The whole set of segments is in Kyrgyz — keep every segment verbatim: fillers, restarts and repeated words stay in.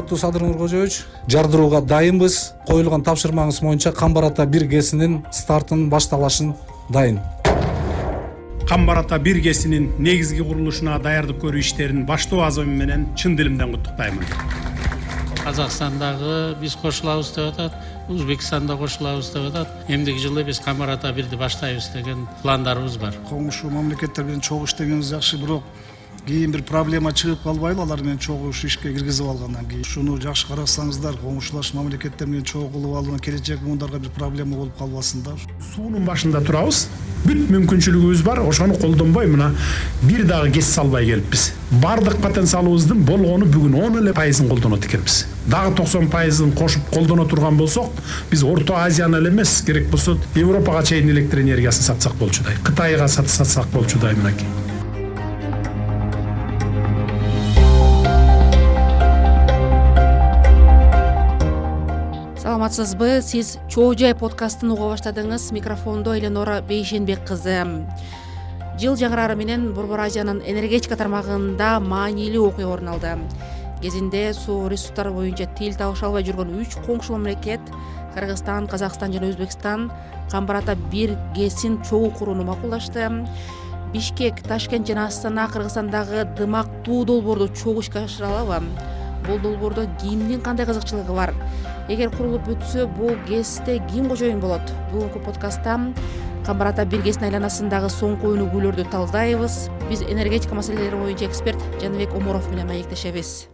урматтуу Садыр Нуркожоевич, жардырууга дайынбыз. Коюлган тапшырмаңыз боюнча Камбар ата бир кесинин стартын башталашын дайын. Камбар ата бир кесинин негизги курулушуна даярдык көрүү иштерин баштоо азымы менен чын дилимден куттуктаймын. Казакстандагы биз кошулабыз деп атат, Өзбекстанда кошулабыз деп атат. Эмдиги жылы биз Камбар ата бирди баштайбыз деген пландарыбыз бар. Коңшу мамлекеттер менен чогуу иштегенибиз жакшы, бирок кийин бир проблема чыгып калбайлы, алар менен чогуу ишке киргизип алгандан кийин. Шуну жакшы карасаңыздар, коңшулаш мамлекеттер менен чогуу кылып алууна келечек муундарга бир проблема болуп калбасындар. Суунун башында турабыз. Бүт мүмкүнчүлүгүбүз бар, ошону колдонбой мына бир дагы кес салбай келиппиз. Бардык потенциалыбыздын болгону бүгүн он эле пайызын колдонот экенбиз. Дагы токсон пайызын кошуп колдоно турган болсок, биз Орто Азияны эле эмес, керек болсо Европага чейин электр энергиясын сатсак болчудай, Кытайга сатсак болчудай мынакей. Саламатсызбы? Сиз Чоо Жай подкастын уга баштадыңыз. Микрофондо Эленора Бейшенбек кызы. Жыл жаңырары менен Борбор Азиянын энергетика тармагында маанилүү окуя орун алды. Кезинде суу ресурстары боюнча тил табыша албай жүргөн үч коңшу мамлекет Кыргызстан, Казакстан жана Өзбекстан Камбар ата бир кесин чогуу курууну макулдашты. Бишкек, Ташкент жана Астана Кыргызстандагы дымактуу долбоорду чогуу ишке ашыра алабы? Бул долбоордо кимдин кандай кызыкчылыгы бар? Эгер курулуп бүтсө, бул кесте ким кожоюн болот? Бүгүнкү подкастта Камбар ата бир кесин айланасындагы соңку өнүгүүлөрдү талдайбыз. Биз энергетика маселелери боюнча эксперт Жаныбек Оморов менен маектешебиз.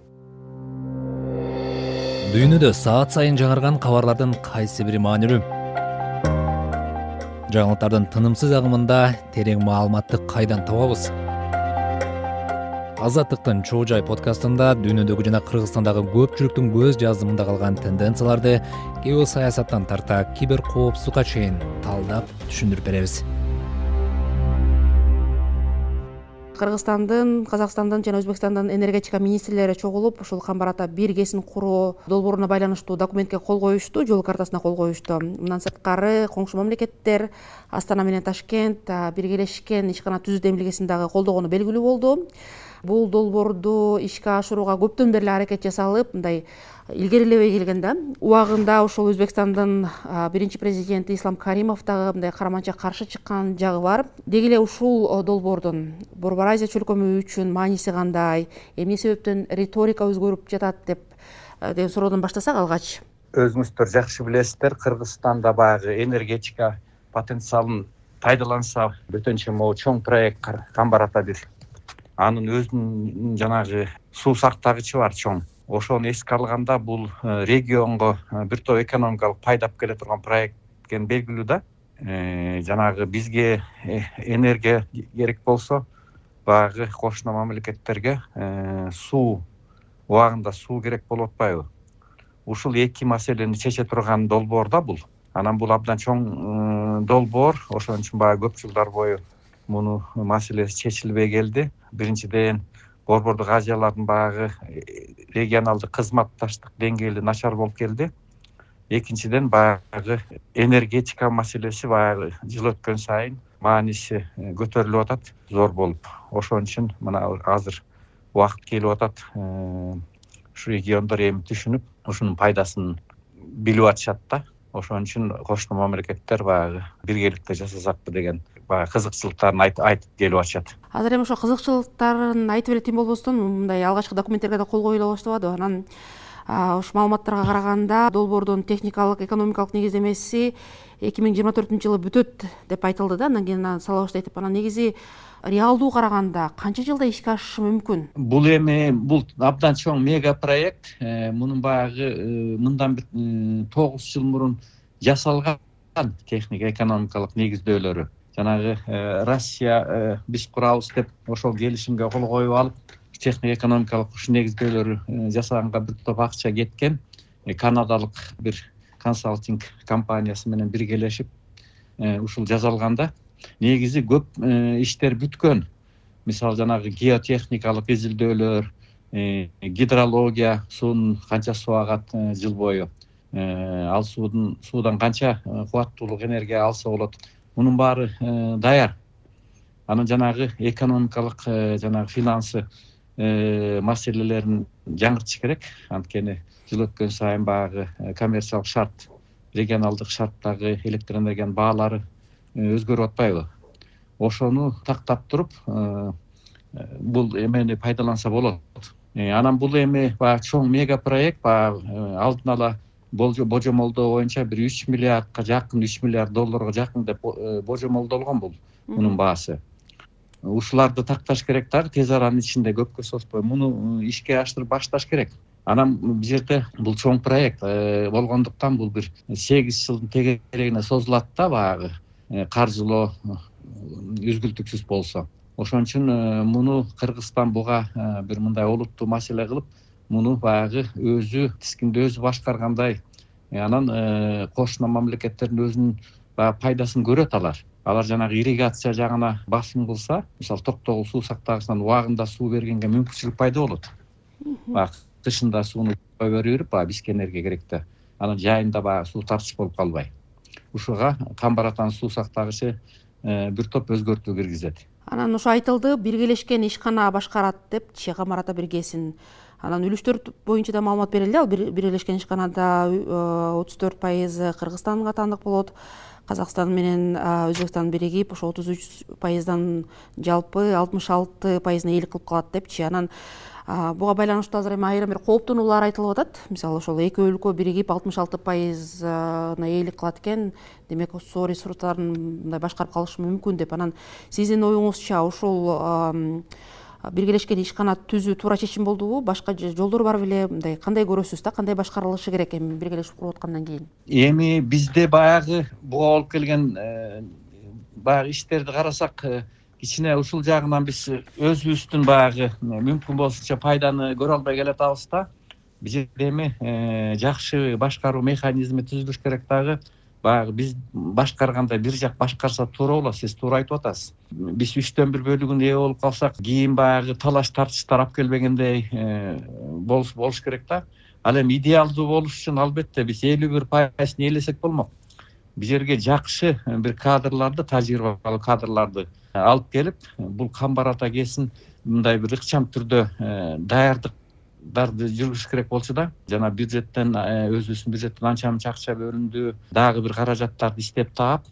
Дүйнөдө саат сайын жаңырган кабарлардын кайсы бири маанилүү? Жаңылыктардын тынымсыз агымында терең маалыматты кайдан табабыз? Азаттыктын Чоо Жай подкастында дүйнөдөгү жана Кыргызстандагы көпчүлүктүн көз жазымында калган тенденцияларды геосаясаттан тарта кибер коопсуздукка чейин талдап түшүндүрүп беребиз. Кыргызстандын, Казакстандын жана Өзбекстандын энергетика министрлери чогулуп, ушул Камбар ата бир кесин куруу долбооруна байланыштуу документке кол коюшту, жол картасына кол коюшту. Мындан сырткары коңшу мамлекеттер Астана менен Ташкент биргелешкен ишкана түзүү демилгесин дагы колдогону белгилүү болду. Бул долбоорду ишке ашырууга көптөн бери аракет жасалып, мындай илгерилебей келген да. Убагында ошол Өзбекстандын биринчи президенти Ислам Каримов дагы мындай караманча каршы чыккан жагы бар. Деги эле ушул долбоордун Борбор Азия чөлкөмү үчүн мааниси кандай, эмне себептен риторика өзгөрүп жатат деп деп суроодон баштасак алгач. Өзүңүздөр жакшы билесиздер, Кыргызстанда баягы энергетика потенциалын пайдаланса, бүтүнчө могу чоң проект Камбар ата бир. Анын өзүнүн жанагы суу сактагычы бар чоң. Ошону эске алганда бул регионго бир топ экономикалык пайда алып келе турган проект экен белгилүү да. Жанагы бизге энергия керек болсо, баягы кошуна мамлекеттерге суу убагында суу керек болуп атпайбы? Ушул эки маселени чече турган долбоор да бул. Анан бул абдан чоң долбоор, ошон үчүн баягы көп жылдар бою муну маселеси чечилбей келди. Биринчиден Борбордук Азиялардын баягы регионалдык кызматташтык деңгээли начар болуп келди. Экинчиден баягы энергетика маселеси баягы жыл өткөн сайын мааниси көтөрүлүп атат, зор болуп. Ошон үчүн мына азыр убакыт келип атат. Ушу региондор эми түшүнүп, ушунун пайдасын билип атышат да. Ошон үчүн кошуна мамлекеттер баягы биргеликте жасасакпы деген баягы кызыкчылыктарын айтып келип атышат. Азыр эми ошо кызыкчылыктарын айтып элетим болбостон, мындай алгачкы документтерге да кол коюла баштабады. Анан ушу маалыматтарга караганда долбоордун техникалык, экономикалык негиздемеси эки миң жыйырма төртүнчү жылы бүтөт деп айтылды да. Анан кийин сала баштайт деп. Анан негизи реалдуу караганда канча жылда ишке ашышы мүмкүн? Бул эми бул абдан чоң мега проект. Мунун баягы мындан бир тогуз жыл мурун жасалган техник экономикалык негиздөөлөрү. Жанагы Россия биз курабыз деп ошол келишимге кол коюп алып, техник экономикалык ушу негиздөөлөрү жасаганга бир топ акча кеткен. Канадалык бир консалтинг компаниясы менен биргелешип ушул жасалганда негизи көп иштер бүткөн. Мисалы жанагы геотехникалык изилдөөлөр, гидрология, суунун канча суу агат жыл бою, ал суудун суудан канча кубаттуулук энергия алса болот. Мунун баары даяр. Анан жанагы экономикалык жанагы финансы маселелерин жаңыртыш керек. Анткени жыл өткөн сайын баягы коммерциялык шарт, регионалдык шарттагы электр энергиянын баалары өзгөрүп атпайбы? Ошону тактап туруп, бул эмени пайдаланса болот. Анан бул эми баягы чоң мега проект, баягы алдын ала божомолдоо боюнча бир үч миллиардка жакын, үч миллиард долларга жакын деп божомолдолгон бул мунун баасы. Ушуларды такташ керек дагы тез аранын ичинде, көпкө созбой муну ишке ашырып башташ керек. Анан бул жерде бул чоң проект болгондуктан бул бир сегиз жылдын тегерегине созулат да, баягы каржылоо үзгүлтүксүз болсо. Ошон үчүн муну Кыргызстан буга бир мындай олуттуу маселе кылып, муну баягы өзү тискинде өзү башкаргандай, анан кошуна мамлекеттердин өзүнүн баягы пайдасын көрөт алар. Алар жанагы ирригация жагына басым кылса, мисалы Токтогул суу сактагычынан убагында суу бергенге мүмкүнчүлүк пайда болот. Баягы кышында сууну кой берип, баягы бизге энергия керек да. Анан жайында баягы суу тартыш болуп калбай. Ушуга Камбар атанын суу сактагычы бир топ өзгөртүү киргизет. Анан ошо айтылды, биргелешкен ишкана башкарат депчи Камбар ата биргесин. Анан үлүштөр боюнча да маалымат берилди. Ал биргелешкен ишканада отуз төрт пайызы Кыргызстанга таандык болот. Казакстан менен Өзбекстан биригип, ошо отуз үч пайыздан жалпы алтымыш алты пайызына ээлик кылып калат депчи. Анан буга байланыштуу азыр эми айрым бир кооптонуулар айтылып атат. Мисалы ошол эки өлкө биригип алтымыш алты пайызына ээлик кылат экен. Демек суу ресурстарын мындай башкарып калышы мүмкүн деп. Анан сиздин оюңузча ушул биргелешкен ишкана түзүү туура чечим болдубу? Башка жолдор бар беле? Мындай кандай көрөсүз да? Кандай башкарылышы керек эми биргелешип куруп аткандан кийин? Эми бизде баягы буга болуп келген баягы иштерди карасак, кичине ушул жагынан биз өзүбүздүн баягы мүмкүн болсунча пайданы көрө албай келатабыз да. Бизде эми жакшы башкаруу механизми түзүлүш керек дагы. Баягы биз башкарганда бир жак башкарса туура болот, сиз туура айтып атасыз. Биз үчтөн бир бөлүгүн ээ болуп калсак, кийин баягы талаш тартыштар алып келбегендей болуш болуш керек да. Ал эми идеалдуу болуш үчүн албетте биз элүү бир пайызын ээлесек болмок. Бул жерге жакшы бир кадрларды, тажрыйбалуу кадрларды алып келип, бул Камбар ата кесин мындай бир ыкчам түрдө даярдыктарды жүргүзүш керек болчу да. Жана бюджеттен, өзүбүздүн бюджеттен анча мынча акча бөлүндү, дагы бир каражаттарды иштеп таап,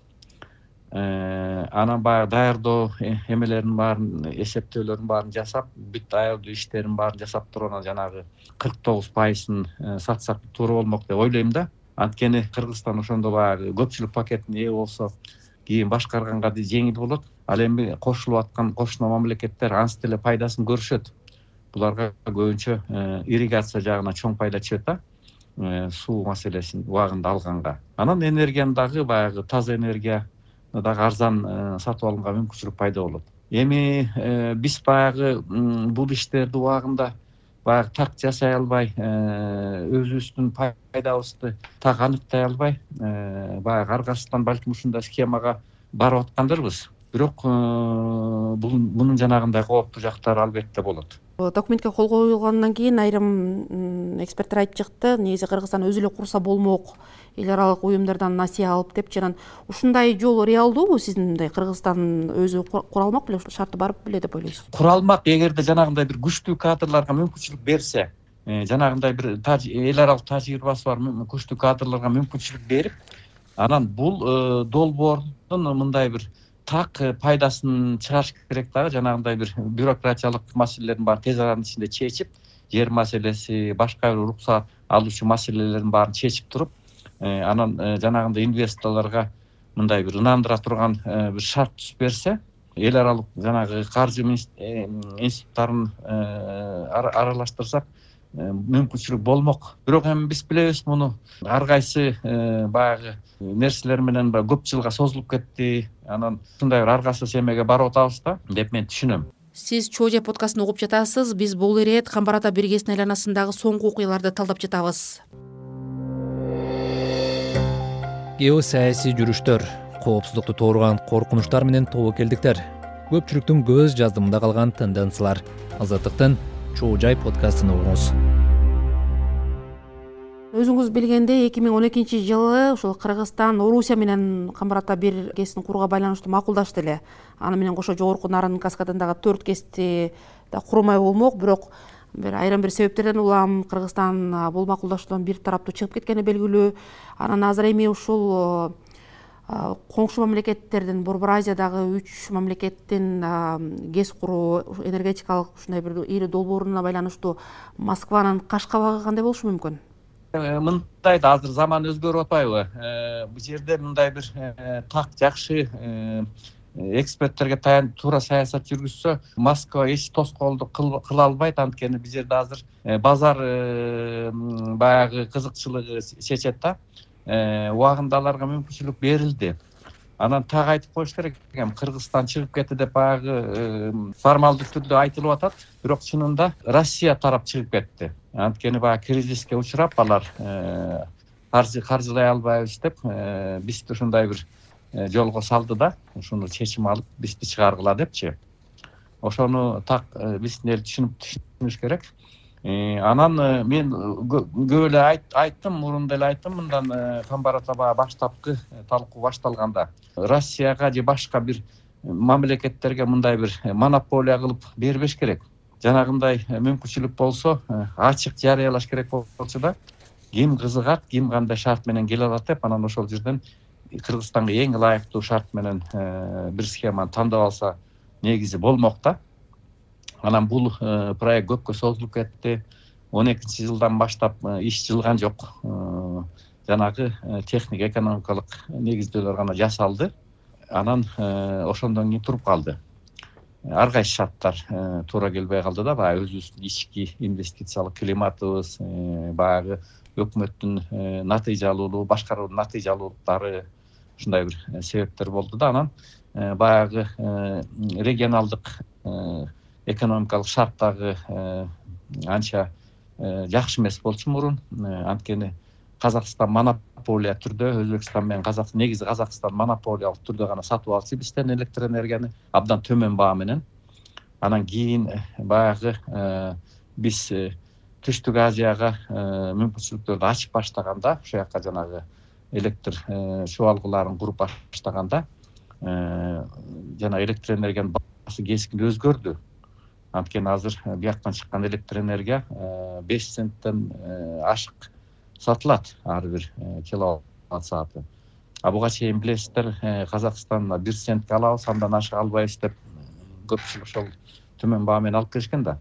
анан баягы даярдоо эмелерин баарын, эсептөөлөрүн баарын жасап, бүт даярдоо иштерин баарын жасап туруп, анан жанагы кырк тогуз пайызын сатсак туура болмок деп ойлойм да. Анткени Кыргызстан ошондо баягы көпчүлүк пакетине ээ болсо, кийин башкарганга жеңил болот. Ал эми кошулуп аткан кошуна мамлекеттер анча деле пайдасын көрүшөт. Буларга көбүнчө ирригация жагына чоң пайда чыгат да, суу маселесин убагында алганга. Анан энергияны дагы баягы таза энергия дагы арзан сатып алганга мүмкүнчүлүк пайда болот. Эми биз баягы бул иштерди убагында баягы так жасай албай, өзүбүздүн пайдабызды так аныктай албай, баягы аргасынан балким ушундай схемага барып аткандырбыз. Бирок мунун жанагындай кооптуу жактары албетте болот. Документке кол коюлгандан кийин айрым эксперттер айтып чыкты, негизи Кыргызстан өзү эле курса болмок, эл аралык уюмдардан насыя алып деп. Жанан ушундай жол реалдуубу сиздин мындай Кыргызстан өзү кура алмак беле, шарты бар беле деп ойлойсуз? Кура алмак, эгерде жанагындай бир күчтүү кадрларга мүмкүнчүлүк берсе, жанагындай бир эл аралык тажрыйбасы бар күчтүү кадрларга мүмкүнчүлүк берип, анан бул долбоордун мындай бир так пайдасын чыгарыш керек дагы. Жанагындай бир бюрократиялык маселелерин баарын тез аранын ичинде чечип, жер маселеси, башка бир уруксат алуучу маселелерин баарын чечип туруп, анан жанагындай инвесторлорго мындай бир ынандыра турган бир шарт түзүп берсе, эл аралык жанагы каржы институттарын аралаштырсак мүмкүнчүлүк болмок. Бирок эми биз билебиз, муну ар кайсы баягы нерселер менен көп жылга созулуп кетти. Анан ушундай бир аргасыз эмеге барып атабыз да деп мен түшүнөм. Сиз Чожа подкастын угуп жатасыз. Биз бул ирет Камбар ата биргесинин айланасындагы соңку окуяларды талдап жатабыз. Геосаясий жүрүштөр, коопсуздукту тууруган коркунучтар менен тобокелдиктер, көпчүлүктүн көз жаздымында калган тенденциялар. Азаттыктын Чожа подкастын угуңуз. Өзүңүз билгендей, эки миң он экинчи жылы ушул Кыргызстан Орусия менен Камбар ата биргесин курууга байланыштуу макулдашты эле. Аны менен кошо жогорку нарын каскадындагы төрт кести да курмай болмок, бирок бир айрым бир себептерден улам Кыргызстан бул макулдашуудан бир тараптуу чыгып кеткени белгилүү. Анан азыр эми ушул коңшу мамлекеттердин Борбор Азиядагы үч мамлекеттин гез куруу энергетикалык ушундай бир ири долбооруна байланыштуу Москванын каш кабагы кандай болушу мүмкүн? Мындай да азыр заман өзгөрүп атпайбы? Бул жерде мындай бир так жакшы эксперттерге таянып туура саясат жүргүзсө, Москва эч тоскоолдук кыла албайт. Анткени бул жерде азыр базар баягы кызыкчылыгы чечет да. Убагында аларга мүмкүнчүлүк берилди. Анан так айтып коюш керек экен, Кыргызстан чыгып кетти деп баягы формалдуу түрдө айтылып атат, бирок чынында Россия тарап чыгып кетти. Анткени баягы кризиске учурап алар каржылай албайбыз деп бизди ушундай бир жолго салды да, ушуну чечим алып бизди чыгаргыла депчи. Ошону так биздин эл түшүнүш керек. Анан мен көп эле айттым, мурун деле айттым, мындан Камбар ата баягы баштапкы талкуу башталганда Россияга же башка бир мамлекеттерге мындай бир монополия кылып бербеш керек. Жанагындай мүмкүнчүлүк болсо ачык жарыялаш керек болчу да, ким кызыгат, ким кандай шарт менен келе алат деп, анан ошол жерден Кыргызстанга эң ылайыктуу шарт менен бир схеманы тандап алса негизи болмок да. Анан бул проект көпкө созулуп кетти. он экинчи жылдан баштап иш жылган жок. Жанагы техник экономикалык негиздөөлөр гана жасалды. Анан ошондон кийин туруп калды. Ар кайсы шарттар туура келбей калды да, баягы өзүбүздүн ички инвестициялык климатыбыз, баягы өкмөттүн натыйжалуулугу, башкаруунун натыйжалуулуктары ушундай бир себептер болду да. Анан баягы регионалдык экономикалык шарттагы анча жакшы эмес болчу мурун. Анткени Казакстан монополия түрдө, Өзбекстан менен Казакстан, негизи Казакстан монополиялык түрдө гана сатып алчу бизден электр энергияны абдан төмөн баа менен. Анан кийин баягы биз Түштүк Азияга мүмкүнчүлүктөрдү ачып баштаганда, ошол жака жанагы электр чубалгыларын куруп баштаганда, жана электр энергиянын баасы кескин өзгөрдү. Анткени азыр бияктан чыккан электр энергия беш центтен ашык сатылат ар бир киловатт сааты. А буга чейин билесиздер, Казакстан бир центке алабыз, андан ашык албайбыз деп көпчүлүк ошол төмөн баа менен алып келишкен да.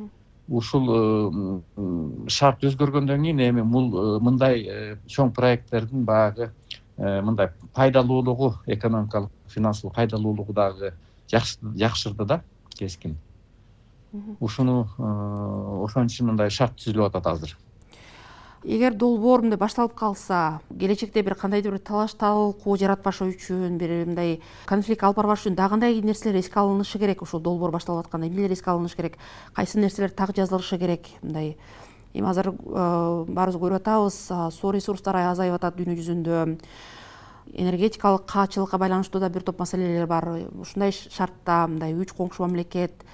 Ушул шарт өзгөргөндөн кийин эми мындай чоң проекттердин баягы мындай пайдалуулугу, экономикалык, финансылык пайдалуулугу дагы жакшырды да, кескин. Ушуну ошон үчүн мындай шарт түзүлүп атат азыр. Эгер долбоор мындай башталып калса, келечекте бир кандайдыр бир талаш талкуу жаратпашы үчүн, бир мындай конфликт алып барбаш үчүн дагы кандай нерселер эске алынышы керек? Ушул долбоор башталып атканда эмнелер эске алынышы керек? Кайсы нерселер так жазылышы керек? Мындай эми азыр баарыбыз көрүп атабыз, суу ресурстары азайып атат дүйнө жүзүндө. Энергетикалык каачылыкка байланыштуу да бир топ маселелер бар. Ушундай шартта мындай үч коңшу мамлекет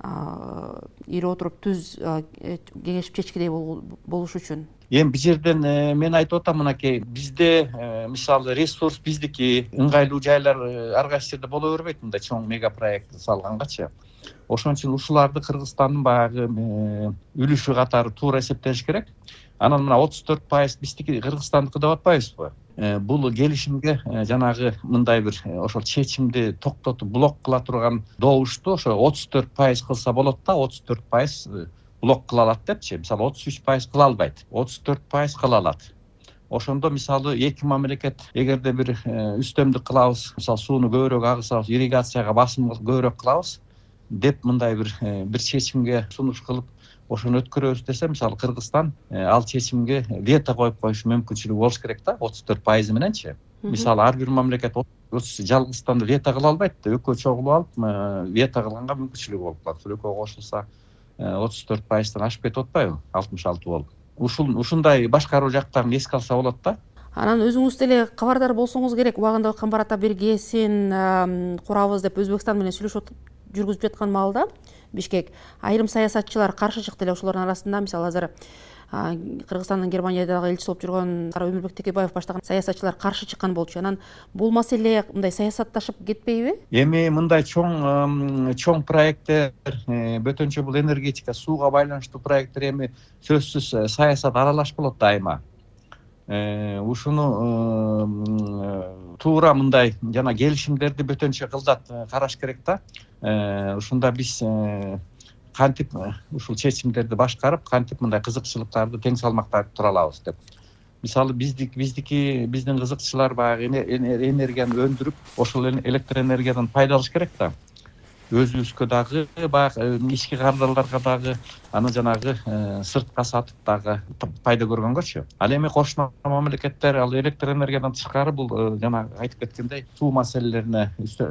ири отуруп түз кеңешип чечкидей болуш үчүн. Эми бул жерден мен айтып атам, мынакей бизде мисалы ресурс биздики, ыңгайлуу жайлар ар кайсы жерде боло бербейт, мындай чоң мега проект салгангачы. Ошон үчүн ушуларды Кыргызстандын баягы үлүшү катары туура эсептеш керек. Анан мына отуз төрт пайыз биздики Кыргызстандыкы деп атпайбызбы? Бул келишимге жанагы мындай бир ошол чечимди токтотуп блок кыла турган добушту ошо отуз төрт пайыз кылса болот да, отуз төрт пайыз блок кыла алат депчи. Мисалы отуз үч пайыз кыла албайт, отуз төрт пайыз кыла алат. Ошондо мисалы эки мамлекет эгерде бир үстөмдүк кылабыз, мисалы сууну көбүрөөк агызабыз, ирригацияга басым көбүрөөк кылабыз деп мындай бир бир чечимге сунуш кылып ошону өткөрөбүз десе, мисалы Кыргызстан ал чечимге вето коюп коюш мүмкүнчүлүгү болуш керек да, отуз төрт пайыз мененчи. Мисалы ар бир мамлекет жалгыздан вето кыла албайт да, экөө чогулуп алып вето кылганга мүмкүнчүлүгү болуп калат. Экөө кошулса отуз төрт пайыздан ашып кетип атпайбы? алтымыш алты болуп. Ушул ушундай башкаруу жактарын эске алса болот да. Анан өзүңүз деле кабардар болсоңуз керек. Убагында Камбар ата бир ГЭСин курабыз деп Өзбекстан менен сүйлөшүп жүргүзүп жаткан маалда Бишкек айрым саясатчылар каршы чыкты эле. Ошолордун арасында мисалы азыр Кыргызстандын Германиядагы элчиси болуп жүргөн Өмүрбек Текебаев баштаган саясатчылар каршы чыккан болчу. Анан бул маселе мындай саясатташып кетпейби? Эми мындай чоң чоң проекттер, бөтөнчө бул энергетика, сууга байланыштуу проекттер эми сөзсүз саясат аралаш болот дайыма. Ушуну туура мындай жана келишимдерди бөтөнчө кылдат караш керек да. Ушунда биз кантип ушул чечимдерди башкарып, кантип мындай кызыкчылыктарды тең салмактап тура алабыз деп. Мисалы биздики биздики биздин кызыкчылар баягы энергияны өндүрүп, ошол электр энергиядан пайда алыш керек да. Өзүбүзгө дагы баягы ички кардарларга дагы, аны жанагы сыртка сатып дагы пайда көргөнгөчү. Ал эми кошмо мамлекеттер ал электр энергиядан тышкары бул жана айтып кеткендей суу маселелерине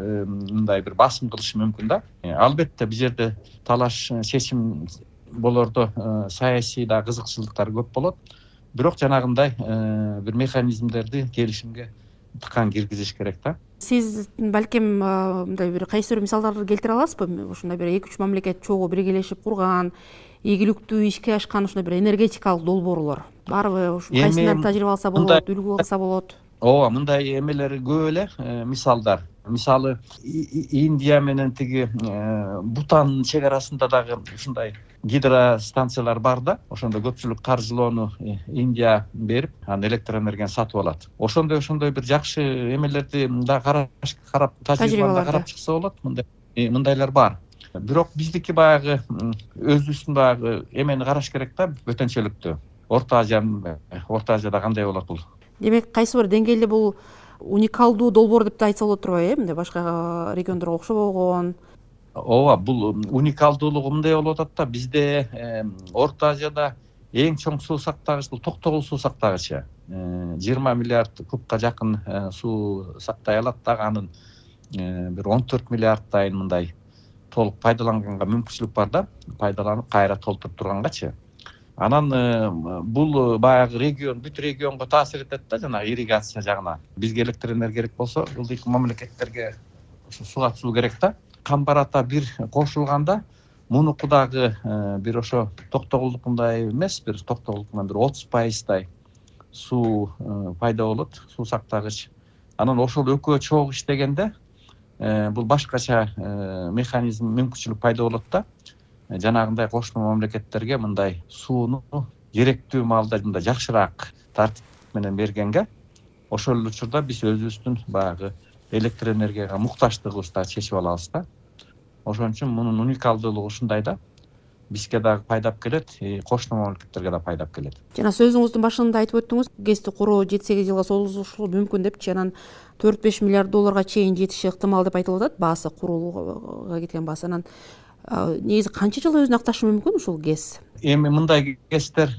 мындай бир басым кылышы мүмкүн да. Албетте бул жерде талаш, чечим болордо саясий да кызыкчылыктар көп болот. Бирок жанагындай бир механизмдерди келишимге тыкан киргизиш керек да. Сиз балким мындай бир кайсы бир мисалдарды келтире аласызбы? Ушундай бир эки үч мамлекет чогуу биргелешип курган, ийгиликтүү ишке ашкан ушундай бир энергетикалык долбоорлор барбы? Ушу кайсынан тажрыйба алса болот, үлгү алса болот? Ооба, мындай эмелер көп эле мисалдар. Мисалы Индия менен тиги Бутан чек арасында дагы ушундай гидростанциялар бар да. Ошондо көпчүлүк каржылоону Индия берип, анан электр энергияны сатып алат. Ошондой ошондой бир жакшы эмелерди да караш, карап, тажрыйбаны карап чыкса болот. Мындай мындайлар бар. Бирок биздики баягы өзүбүздүн баягы эмени караш керек да, бөтөнчөлүктү. Орто Азия, Орто Азияда кандай болот бул? Демек, кайсы бир деңгээлде бул уникалдуу долбоор деп да айтса болот турбайбы, э? Мындай башка региондорго окшобогон. Ооба, бул уникалдуулугу мындай болуп атат да, бизде Орто Азияда эң чоң суу сактагыч бул Токтогул суу сактагычы. жыйырма миллиард кубка жакын суу сактай алат дагы, анын бир он төрт миллиардтайын мындай толук пайдаланганга мүмкүнчүлүк бар да, пайдаланып кайра толтуруп тургангачы. Анан бул баягы регион, бүт регионго таасир этет да, жана ирригация жагына. Бизге электр энергия керек болсо, ылдый мамлекеттерге суу суу керек да. Камбарата бир кошулганда мунуку дагы бир ошо Токтогулдукундай эмес, бир Токтогулдукунан бир отуз пайыздай суу пайда болот, суу сактагыч. Анан ошол экөө чогуу иштегенде бул башкача механизм, мүмкүнчүлүк пайда болот да. Жанагындай кошмо мамлекеттерге мындай сууну керектүү маалда мындай жакшыраак тартип менен бергенге, ошол учурда биз өзүбүздүн баягы электр энергияга мукташтыгыбызды чечип алабыз да. Ошон үчүн мунун уникалдуулугу ушундай да. Бизге дагы пайдап келет, кошмо мамлекеттерге да пайдап келет. Жана сөзүңүздүн башында айтып өттүңүз, ГЭСти куруу жети сегиз жылга созулушу мүмкүн депчи, анан төрт беш миллиард долларга чейин жетиши ыктымал деп айтылып атат, баасы курууга кеткен баасы. Анан негизи канча жыл өзүн акташы мүмкүн ушул ГЭС? Эми мындай ГЭСтер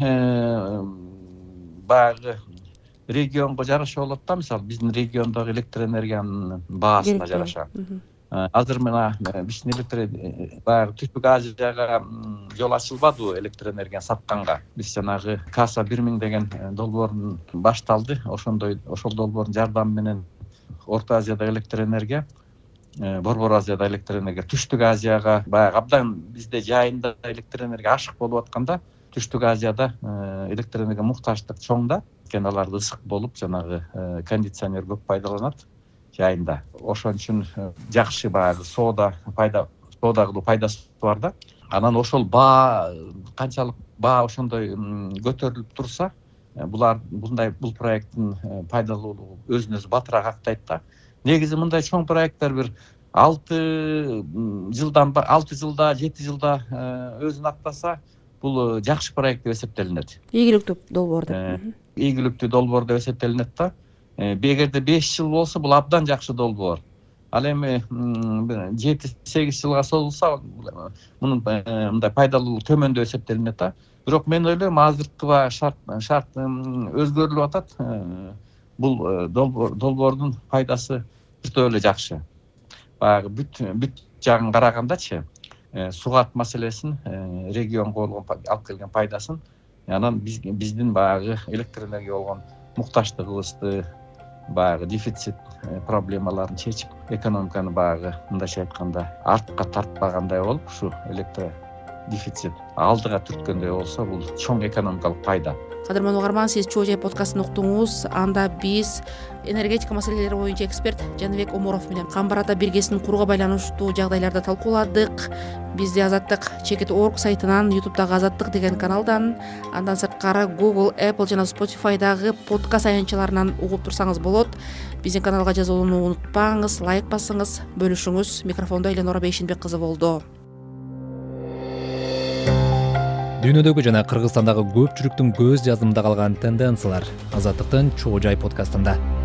баягы регионго жараша болот да. Мисалы биздин региондогу электр энергиянын баасына жараша. Азыр мына биздин электр баягы Түштүк Азияга жол ачылбады электр энергияны сатканга. Биз жанагы Каса бир миң деген долбоорун башталды. Ошондой ошол долбоордун жардамы менен Орто Азияда электр энергия, Борбор Азияда электр энергия, Түштүк Азияга баягы абдан бизде жайында электр энергия ашык болуп атканда, Түштүк Азияда электр энергия мукташтык чоң да. Кен аларды ысык болуп, жанагы кондиционер көп пайдаланат жайында. Ошон үчүн жакшы баягы соода пайда, соода кылуу пайдасы бар да. Анан ошол баа канчалык баа ошондой көтөрүлүп турса, булар мындай бул проекттин пайдалуулугу өзүн өзү батыраак актайт да. Негизи мындай чоң проекттер бир алты жылдан алты жылда, жети жылда өзүн актаса, бул жакшы проект деп эсептелинет. Ийгиликтүү долбоор деп. Ийгиликтүү долбоор деп эсептелинет да. Эгерде беш жыл болсо, бул абдан жакшы долбоор. Ал эми жети сегиз жылга созулса, мунун мындай пайдалуулугу төмөн деп эсептелинет да. Бирок мен ойлойм, азыркы шарт шарт өзгөрүлүп атат. Бул долбоордун пайдасы өтө эле жакшы. Баягы бүт бүт жагын карагандачы, сугат маселесин, регионго болгон алып келген пайдасын, анан биздин баягы электр энергия болгон мукташтыгыбызды баягы дефицит проблемаларын чечип экономиканы баягы мындайча айтканда артка тартпагандай болуп ушу электр дефицит алдыга түрткөндөй болсо бул чоң экономикалык пайда. Кадырман угарман, сиз Чоо Жай подкастын уктуңуз. Анда биз энергетика маселелери боюнча эксперт Жаныбек Омуров менен Камбар ата биргесинин курууга байланыштуу жагдайларды талкууладык. Бизди Азаттык чекит точка орг сайтынан, ютубдагы Азаттык деген каналдан, андан сырткары Google, Apple жана Spotify'дагы подкаст аянтчаларынан угуп турсаңыз болот. Биздин каналга жазылууну унутпаңыз, лайк басыңыз, бөлүшүңүз. Микрофондо Эленора Бейшенбек кызы болду. Дүйнөдөгү жана Кыргызстандагы көпчүлүктүн көз жазымында калган тенденциялар Азаттыктын Чоо Жай подкастында.